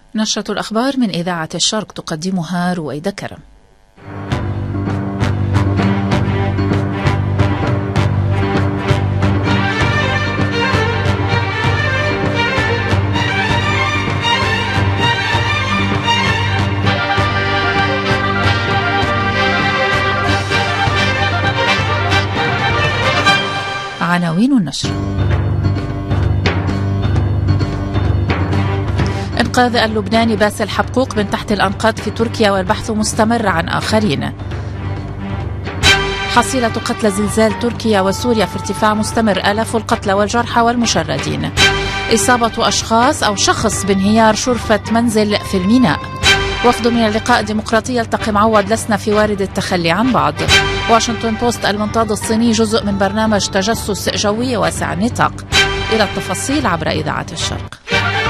نشرة الأخبار من إذاعة الشرق تقدمها رويدة كرم. عناوين النشر: إنقاذ اللبناني باسل حبقوق من تحت الأنقاض في تركيا والبحث مستمر عن آخرين. حصيلة قتلى زلزال تركيا وسوريا في ارتفاع مستمر، آلاف القتلى والجرحى والمشردين. إصابة أشخاص أو شخص بانهيار شرفة منزل في الميناء. وفد من اللقاء الديمقراطي يلتقي معوض، لسنا في وارد التخلي عن بعض. واشنطن بوست: المنطاد الصيني جزء من برنامج تجسس جوي واسع النطاق. إلى التفاصيل عبر إذاعة الشرق.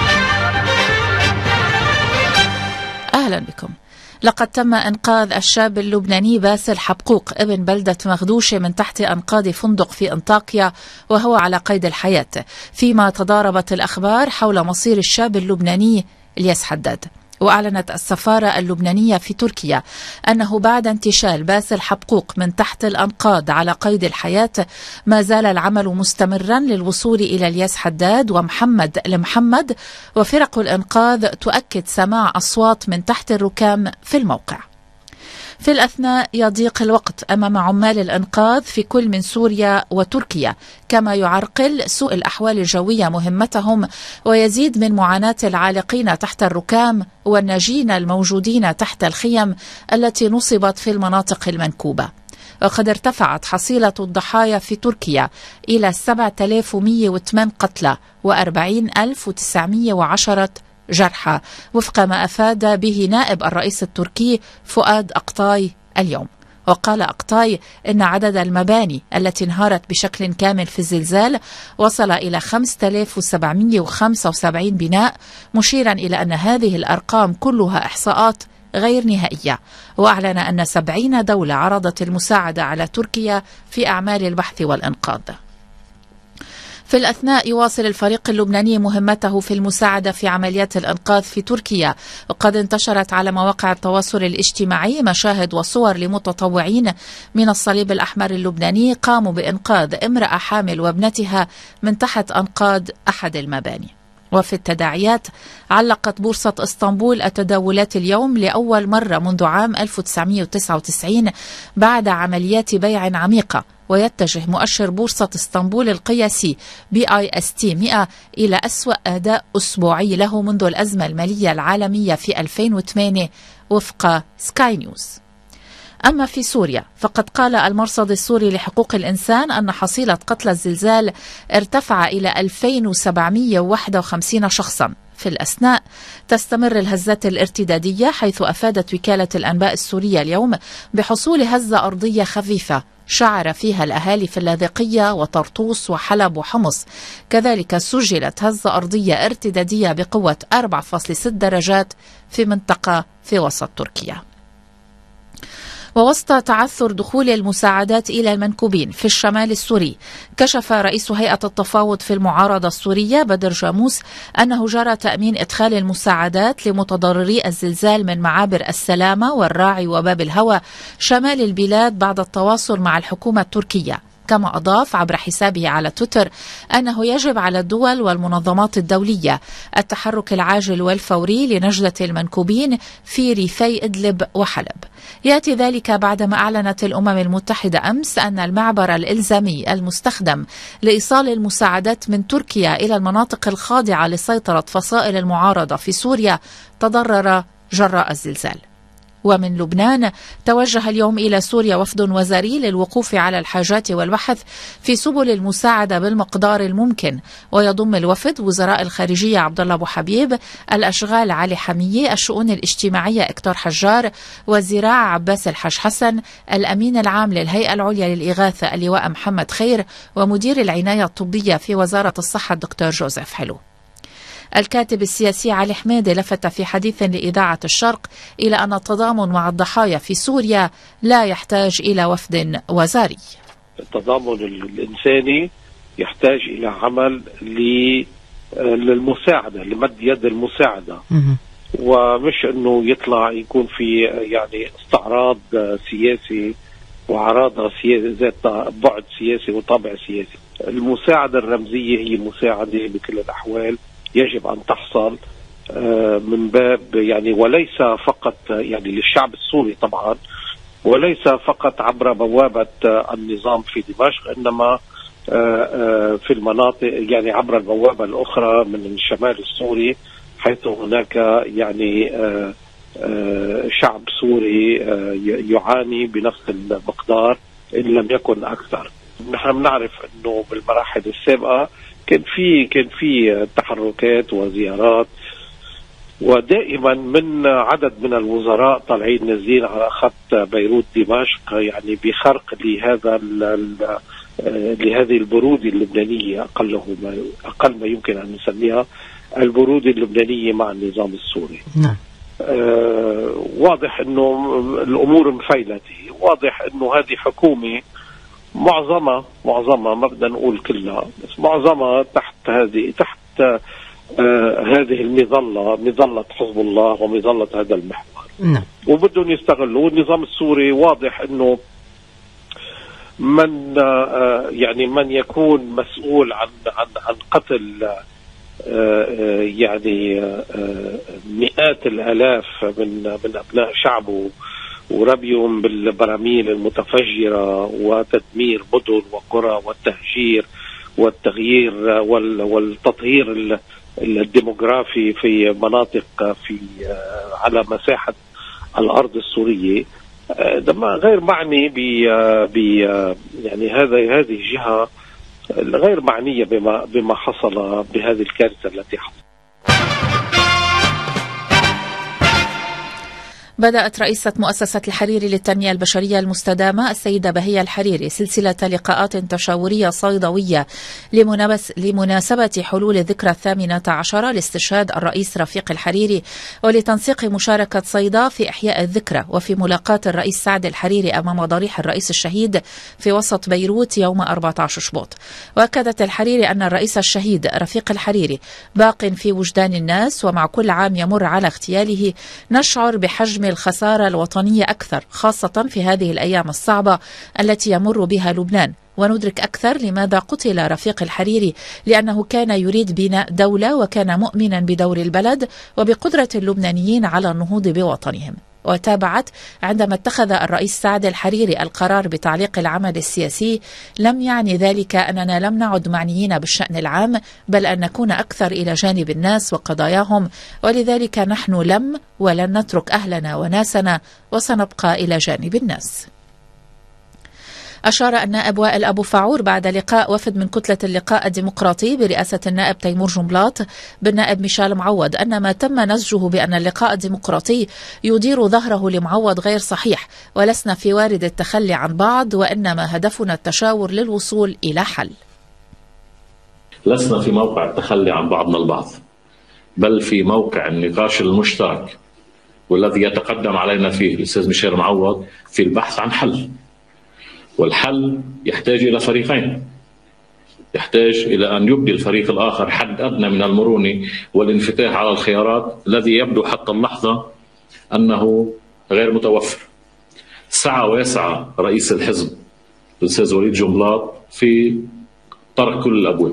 أهلا بكم. لقد تم إنقاذ الشاب اللبناني باسل حبقوق ابن بلدة مغدوشة من تحت أنقاض فندق في أنطاكيا وهو على قيد الحياة، فيما تضاربت الأخبار حول مصير الشاب اللبناني الياس حداد. وأعلنت السفارة اللبنانية في تركيا أنه بعد انتشال باسل حبقوق من تحت الأنقاض على قيد الحياة، ما زال العمل مستمرا للوصول إلى الياس حداد ومحمد المحمد، وفرق الإنقاذ تؤكد سماع أصوات من تحت الركام في الموقع. في الأثناء يضيق الوقت أمام عمال الإنقاذ في كل من سوريا وتركيا، كما يعرقل سوء الأحوال الجوية مهمتهم، ويزيد من معاناة العالقين تحت الركام والناجين الموجودين تحت الخيم التي نصبت في المناطق المنكوبة. وقد ارتفعت حصيلة الضحايا في تركيا إلى 7108 قتلى و40910 جرحى، وفق ما أفاد به نائب الرئيس التركي فؤاد أقطاي اليوم. وقال أقطاي إن عدد المباني التي انهارت بشكل كامل في الزلزال وصل إلى 5775 بناء، مشيرا إلى أن هذه الأرقام كلها إحصاءات غير نهائية. وأعلن أن 70 دولة عرضت المساعدة على تركيا في أعمال البحث والإنقاذ. في الأثناء يواصل الفريق اللبناني مهمته في المساعدة في عمليات الإنقاذ في تركيا، وقد انتشرت على مواقع التواصل الاجتماعي مشاهد وصور لمتطوعين من الصليب الأحمر اللبناني قاموا بإنقاذ امرأة حامل وابنتها من تحت أنقاض أحد المباني. وفي التداعيات علقت بورصة اسطنبول التداولات اليوم لأول مرة منذ عام 1999 بعد عمليات بيع عميقة، ويتجه مؤشر بورصة اسطنبول القياسي BIST 100 إلى أسوأ أداء أسبوعي له منذ الأزمة المالية العالمية في 2008 وفق سكاي نيوز. أما في سوريا فقد قال المرصد السوري لحقوق الإنسان أن حصيلة قتلى الزلزال ارتفع إلى 2751 شخصا. في الأثناء تستمر الهزات الارتدادية، حيث أفادت وكالة الأنباء السورية اليوم بحصول هزة أرضية خفيفة شعر فيها الأهالي في اللاذقية وطرطوس وحلب وحمص. كذلك سجلت هزة أرضية ارتدادية بقوة 4.6 درجات في منطقة في وسط تركيا. ووسط تعثر دخول المساعدات إلى المنكوبين في الشمال السوري، كشف رئيس هيئة التفاوض في المعارضة السورية بدر جاموس أنه جرى تأمين إدخال المساعدات لمتضرري الزلزال من معابر السلامة والراعي وباب الهوى شمال البلاد بعد التواصل مع الحكومة التركية. كما أضاف عبر حسابه على تويتر أنه يجب على الدول والمنظمات الدولية التحرك العاجل والفوري لنجدة المنكوبين في ريفي إدلب وحلب. يأتي ذلك بعدما أعلنت الأمم المتحدة أمس أن المعبر الإلزامي المستخدم لإيصال المساعدات من تركيا إلى المناطق الخاضعة لسيطرة فصائل المعارضة في سوريا تضرر جراء الزلزال. ومن لبنان توجه اليوم إلى سوريا وفد وزاري للوقوف على الحاجات والبحث في سبل المساعدة بالمقدار الممكن، ويضم الوفد وزراء الخارجية عبد الله أبو حبيب، الأشغال علي حمية، الشؤون الاجتماعية إكتور حجار، والزراعة عباس الحاج حسن، الأمين العام للهيئة العليا للإغاثة اللواء محمد خير، ومدير العناية الطبية في وزارة الصحة الدكتور جوزيف حلو. الكاتب السياسي علي حميدة لفت في حديث لإذاعة الشرق إلى أن التضامن مع الضحايا في سوريا لا يحتاج إلى وفد وزاري. التضامن الإنساني يحتاج إلى عمل للمساعدة، لمد يد المساعدة ومش انه يطلع يكون في يعني استعراض سياسي وعراضة سياسي ذات بعد سياسي وطابع سياسي. المساعدة الرمزية هي مساعدة بكل الأحوال يجب أن تحصل من باب يعني وليس فقط يعني للشعب السوري طبعا، وليس فقط عبر بوابة النظام في دمشق، إنما في المناطق يعني عبر البوابة الأخرى من الشمال السوري، حيث هناك يعني شعب سوري يعاني بنفس المقدار إن لم يكن أكثر. نحن بنعرف إنه بالمراحل السابقة كان في تحركات وزيارات، ودائما من عدد من الوزراء طالعين نازلين على خط بيروت دمشق، يعني بخرق لهذه البرودة اللبنانية، أقل ما يمكن أن نسميها البرودة اللبنانية مع النظام السوري. نعم. واضح انه الامور مفيلته، واضح انه هذه حكومه معظمها ما بدنا نقول كلها، بس معظمها تحت هذه مظله حزب الله ومظله هذا المحور. نعم. وبدهم يستغلوا. والنظام السوري واضح انه من يكون مسؤول عن قتل يعني مئات الآلاف من أبناء شعبه وربيهم بالبراميل المتفجرة وتدمير مدن وقرى والتهجير والتغيير والتطهير الديموغرافي في مناطق على مساحة الأرض السورية. غير معني يعني هذه جهة غير معنية بما حصل بهذه الكارثة التي حصلت. بدأت رئيسة مؤسسة الحريري للتنمية البشرية المستدامة السيدة بهية الحريري سلسلة لقاءات تشاورية صيدوية لمناسبة حلول الذكرى 18 لاستشهاد الرئيس رفيق الحريري، ولتنسيق مشاركة صيدا في إحياء الذكرى وفي ملاقاة الرئيس سعد الحريري أمام ضريح الرئيس الشهيد في وسط بيروت يوم 14 شباط. وأكدت الحريري أن الرئيس الشهيد رفيق الحريري باق في وجدان الناس، ومع كل عام يمر على اغتياله نشعر بحجم الخسارة الوطنية أكثر، خاصة في هذه الأيام الصعبة التي يمر بها لبنان، وندرك أكثر لماذا قتل رفيق الحريري، لأنه كان يريد بناء دولة وكان مؤمنا بدور البلد وبقدرة اللبنانيين على النهوض بوطنهم. وتابعت: عندما اتخذ الرئيس سعد الحريري القرار بتعليق العمل السياسي لم يعني ذلك أننا لم نعد معنيين بالشأن العام، بل أن نكون أكثر إلى جانب الناس وقضاياهم، ولذلك نحن ولن نترك أهلنا وناسنا وسنبقى إلى جانب الناس. أشار النائب وائل أبو فاعور بعد لقاء وفد من كتلة اللقاء الديمقراطي برئاسة النائب تيمور جنبلاط بالنائب ميشيل معوض أن ما تم نسجه بأن اللقاء الديمقراطي يدير ظهره لمعوض غير صحيح، ولسنا في وارد التخلي عن بعض، وإنما هدفنا التشاور للوصول إلى حل. لسنا في موقع التخلي عن بعضنا البعض، بل في موقع النقاش المشترك والذي يتقدم علينا فيه الأستاذ ميشيل معوض في البحث عن حل. والحل يحتاج إلى فريقين، يحتاج إلى أن يبدي الفريق الآخر حد أدنى من المرونة والانفتاح على الخيارات الذي يبدو حتى اللحظة أنه غير متوفر. سعى ويسعى رئيس الحزب الأستاذ وليد جنبلاط في طرق كل الأبواب،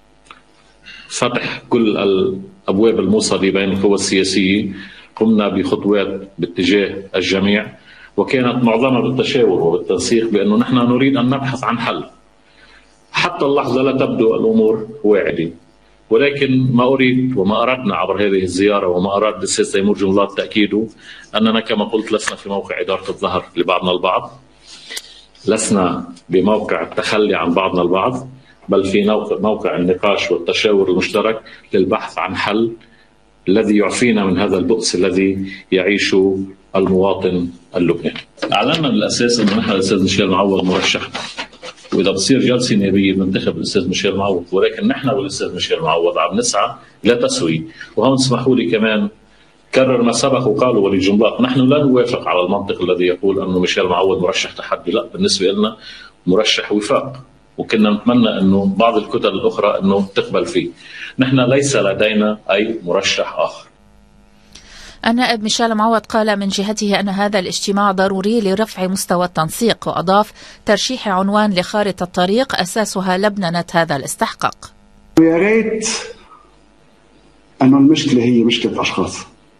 فتح كل الأبواب الموصلة بين القوى السياسية. قمنا بخطوات باتجاه الجميع، وكانت معظمها بالتشاور وبالتنسيق بأنه نحن نريد أن نبحث عن حل. حتى اللحظة لا تبدو الأمور واعدة، ولكن ما أريد وما أردنا عبر هذه الزيارة وما أراد الأستاذ تيمور جنبلاط تأكيده أننا كما قلت لسنا في موقع إدارة الظهر لبعضنا البعض، لسنا بموقع التخلي عن بعضنا البعض، بل في موقع النقاش والتشاور المشترك للبحث عن حل الذي يعفينا من هذا البؤس الذي يعيشه المواطن اللبناني. أعلنا بالأساس أنه نحن الأستاذ ميشيل معوض مرشح، وإذا بصير جلسة نيابية بننتخب الأستاذ ميشيل معوض، ولكن نحن والأستاذ ميشيل معوض عم نسعى لا تسوي. وهون اسمحوا لي كمان كرر ما سبق وقالوا وليد جنبلاط، نحن لا نوافق على المنطق الذي يقول أنه ميشيل معوض مرشح تحدي، لا، بالنسبة لنا مرشح وفاق، وكنا نتمنى أنه بعض الكتل الأخرى أنه تقبل فيه. نحن ليس لدينا أي مرشح آخر. النائب ميشيل معوض قال من جهته أن هذا الاجتماع ضروري لرفع مستوى التنسيق، وأضاف ترشيح عنوان لخارطة الطريق أساسها لبننة هذا الاستحقاق. يا ريت أنه المشكلة هي مشكلة أشخاص،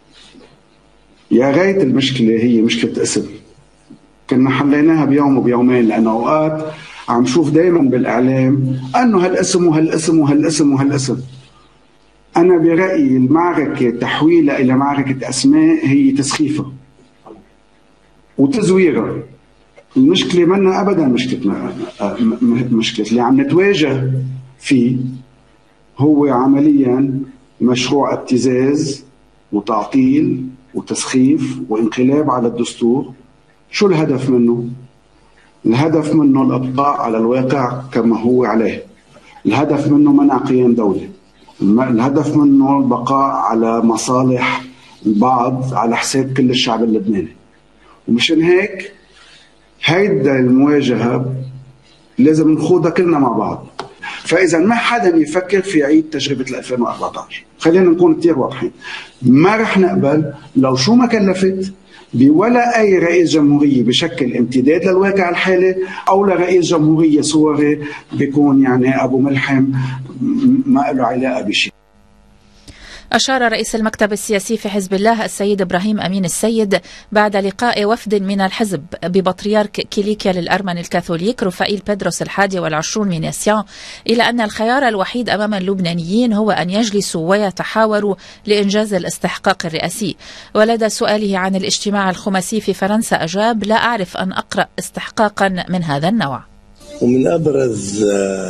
يا ريت المشكلة هي مشكلة اسم، كنا حليناها بيوم وبيومين، لأنه أوقات عم شوف دايما بالإعلام أنه هالاسم وهالاسم وهالاسم وهالاسم. أنا برأيي المعركة تحويلها إلى معركة أسماء هي تسخيفة وتزويرها. المشكلة منا أبدا مشكلة اللي عم نتواجه فيه هو عمليا مشروع ابتزاز وتعطيل وتسخيف وانقلاب على الدستور. شو الهدف منه؟ الهدف منه الإبقاء على الواقع كما هو عليه، الهدف منه منع قيام دولة، الهدف منه البقاء على مصالح البعض على حساب كل الشعب اللبناني. ومشان هيك هيدا المواجهة لازم نخوضها كلنا مع بعض. فإذا ما حدا يفكر في عيد تجربة 2014، خلينا نكون كتير واضحين، ما رح نقبل لو شو ما كلفت بولا أي رئيس جمهورية بشكل امتداد للواقع الحالي، أو لرئيس جمهورية صوري بيكون يعني أبو ملحم ما له علاقة بشيء. أشار رئيس المكتب السياسي في حزب الله السيد إبراهيم أمين السيد بعد لقاء وفد من الحزب ببطريرك كيليكيا للأرمن الكاثوليك رفائيل بيدروس 21 من ياسيان إلى أن الخيار الوحيد أمام اللبنانيين هو أن يجلسوا ويتحاوروا لإنجاز الاستحقاق الرئاسي. ولدى سؤاله عن الاجتماع الخماسي في فرنسا أجاب: لا أعرف أن أقرأ استحقاقا من هذا النوع. ومن أبرز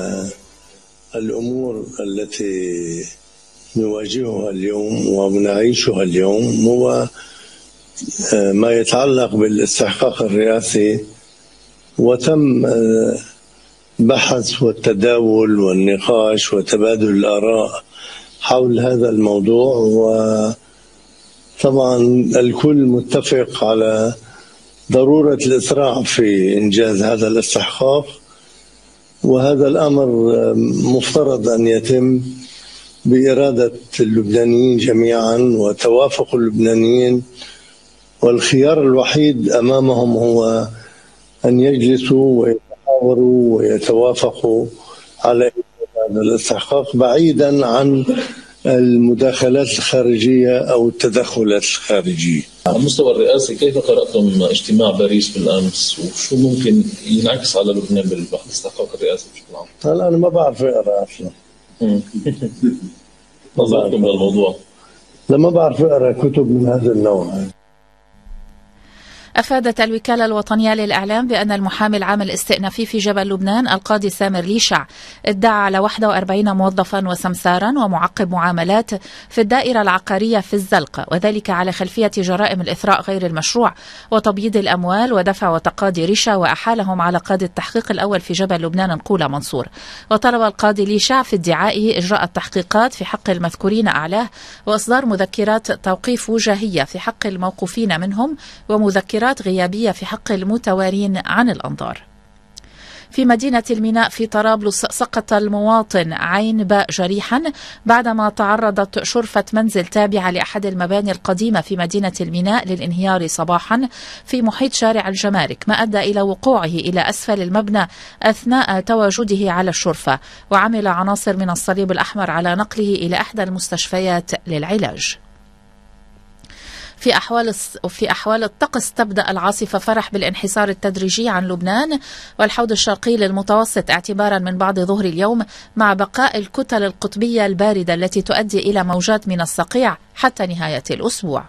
الأمور التي نواجهها اليوم ونعيشها اليوم هو ما يتعلق بالاستحقاق الرئاسي، وتم بحث والتداول والنقاش وتبادل الآراء حول هذا الموضوع، وطبعا الكل متفق على ضرورة الإسراع في إنجاز هذا الاستحقاق، وهذا الأمر مفترض أن يتم بإرادة اللبنانيين جميعا وتوافق اللبنانيين، والخيار الوحيد أمامهم هو أن يجلسوا ويتحاوروا ويتوافقوا على هذا الاستحقاق بعيدا عن المداخلات الخارجية أو التدخلات الخارجية. على المستوى الرئاسي كيف قرأتم اجتماع باريس بالأمس، وشو ممكن ينعكس على لبنان بالاستحقاق الرئاسي بشكل عام؟ هلا أنا ما بعرف أقرأ أصلا. نظرتم للموضوع؟ لا، ما بعرف أقرأ كتب من هذا النوع. أفادت الوكالة الوطنية للإعلام بأن المحامي العام الاستئنافي في جبل لبنان القاضي سامر ليشع ادعى على 41 موظفا وسمسارا ومعقب معاملات في الدائرة العقارية في الزلقة، وذلك على خلفية جرائم الإثراء غير المشروع وتبييض الأموال ودفع وتقاضي رشا، وأحالهم على قاضي التحقيق الأول في جبل لبنان نقولة منصور. وطلب القاضي ليشع في ادعائه إجراء التحقيقات في حق المذكورين أعلاه وإصدار مذكرات توقيف وجاهية في حق الموقوفين منهم ومذكرات غيابية في حق المتوارين عن الأنظار. في مدينة الميناء في طرابلس سقط المواطن عين باء جريحا بعدما تعرضت شرفة منزل تابعة لأحد المباني القديمة في مدينة الميناء للانهيار صباحا في محيط شارع الجمارك، ما أدى إلى وقوعه إلى أسفل المبنى أثناء تواجده على الشرفة، وعمل عناصر من الصليب الأحمر على نقله إلى إحدى المستشفيات للعلاج. في أحوال الطقس تبدأ العاصفة فرح بالانحسار التدريجي عن لبنان والحوض الشرقي للمتوسط اعتبارا من بعد ظهر اليوم، مع بقاء الكتل القطبية الباردة التي تؤدي إلى موجات من الصقيع حتى نهاية الأسبوع.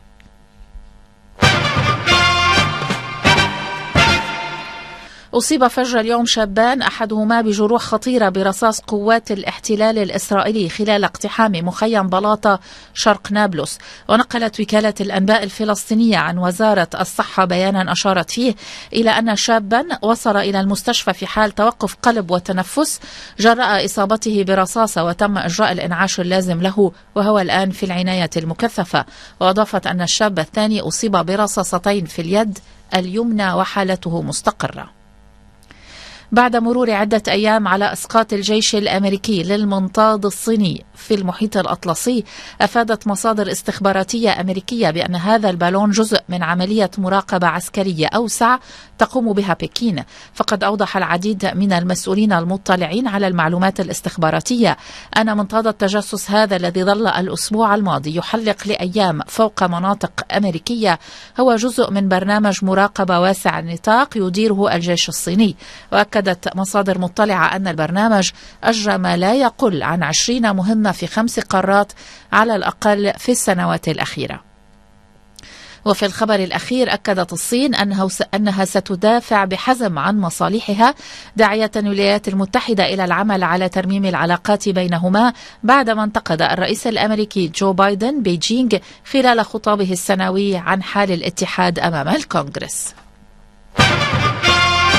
أصيب فجر اليوم شابان أحدهما بجروح خطيرة برصاص قوات الاحتلال الإسرائيلي خلال اقتحام مخيم بلاطة شرق نابلس. ونقلت وكالة الأنباء الفلسطينية عن وزارة الصحة بيانا أشارت فيه إلى أن شابا وصل إلى المستشفى في حال توقف قلب وتنفس جراء إصابته برصاصة، وتم إجراء الإنعاش اللازم له وهو الآن في العناية المكثفة. وأضافت أن الشاب الثاني أصيب برصاصتين في اليد اليمنى وحالته مستقرة. بعد مرور عدة أيام على إسقاط الجيش الأمريكي للمنطاد الصيني في المحيط الأطلسي، أفادت مصادر استخباراتية أمريكية بأن هذا البالون جزء من عملية مراقبة عسكرية أوسع تقوم بها بكين. فقد أوضح العديد من المسؤولين المطلعين على المعلومات الاستخباراتية أن منطاد التجسس هذا الذي ظل الأسبوع الماضي يحلق لأيام فوق مناطق أمريكية هو جزء من برنامج مراقبة واسع النطاق يديره الجيش الصيني. وأكدت مصادر مطلعة أن البرنامج أجرى ما لا يقل عن 20 مهمة في 5 قارات على الأقل في السنوات الأخيرة. وفي الخبر الأخير أكدت الصين أنها ستدافع بحزم عن مصالحها، داعية الولايات المتحدة إلى العمل على ترميم العلاقات بينهما بعدما انتقد الرئيس الأمريكي جو بايدن بيجينغ خلال خطابه السنوي عن حال الاتحاد أمام الكونغرس.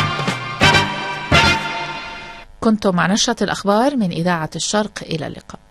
كنتم مع نشرة الأخبار من إذاعة الشرق، إلى اللقاء.